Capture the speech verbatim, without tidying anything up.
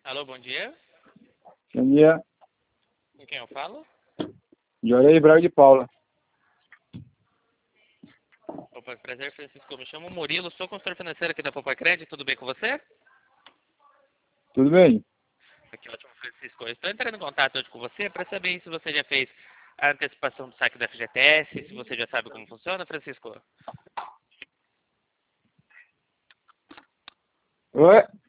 Alô, bom dia. Bom dia. Com quem eu falo? Jorei Braga de Paula. Opa, prazer, Francisco. Me chamo Murilo, sou consultor financeiro aqui da Poupa Crédito. Tudo bem com você? Tudo bem? Aqui, ótimo, Francisco. Eu estou entrando em contato hoje com você para saber se você já fez a antecipação do saque da F G T S, se você já sabe como funciona, Francisco. Oi?